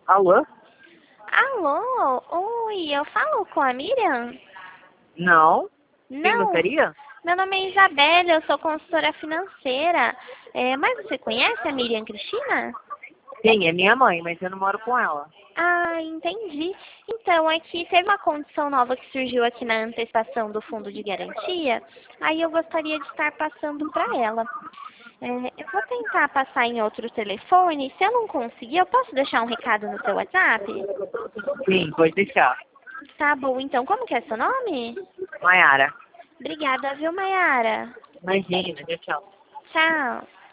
Alô? Alô? Oi, eu falo com a Miriam? Não? Quem Não, gostaria? meu nome é Isabela, eu sou consultora financeira. Mas você conhece a Miriam Cristina? Sim, é minha mãe, mas eu não moro com ela. Ah, entendi. Então, é que teve uma condição nova que surgiu aqui na antecipação do fundo de garantia, aí eu gostaria de estar passando para ela. Eu vou tentar passar em outro telefone, se eu não conseguir, eu posso deixar um recado no seu WhatsApp? Sim, pode deixar. Tá bom, então, como que é seu nome? Maiara. Obrigada, viu, Mayara? Imagina, tchau. Tchau.